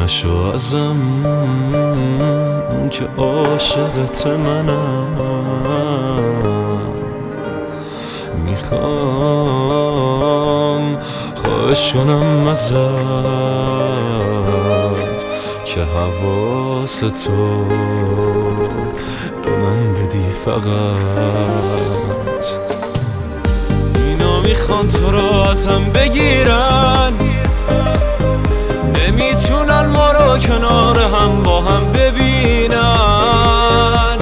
نشو ازم که عاشقت منم. میخوام خواهش کنم ازت که حواس تو به من بدی فقط. اینا میخوان تو را ازم بگیرن، نمیتونن ما را کنار هم با هم ببینن.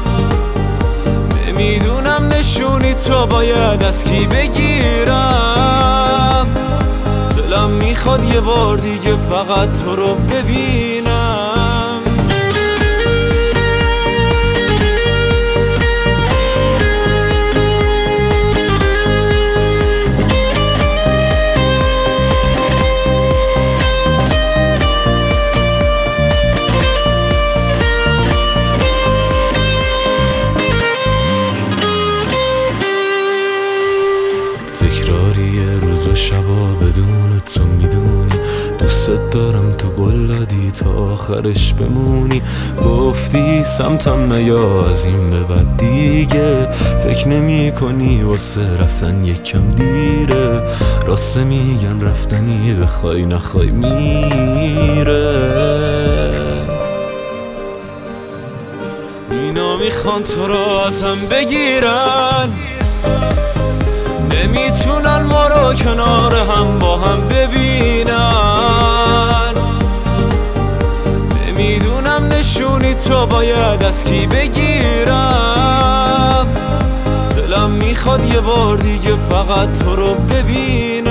نمیدونم نشونی تو باید از کی بگیرم. دلم میخواد یه بار دیگه فقط تو رو ببینم. تکراری روز و شبا بدون تو میدونی دوست دارم، تو قول دادی تا آخرش بمونی. گفتی سمتم نیا از این به بعد دیگه، فکر نمی کنی واسه رفتن یکم دیره. راسته میگن رفتنی بخوای نخوای میره. اینا میخوان تو را ازم بگیرن، نمیتونن ما را کنار هم با هم ببینن. نمیدونم نشونی تو باید از کی بگیرم. دلم میخواد یه بار دیگه فقط تو رو ببینم.